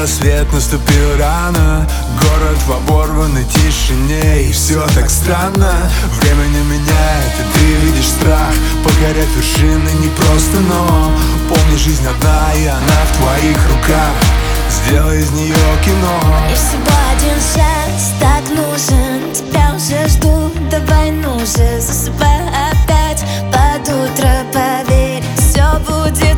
рассвет наступил рано. Город в оборванной тишине, и все так странно. Время не меняет, и ты видишь страх покорять вершины не просто, но помни, жизнь одна, и она в твоих руках. Сделай из нее кино. И всего один шанс так нужен. Тебя уже жду, давай ну же. Засыпай опять под утро, поверь, все будет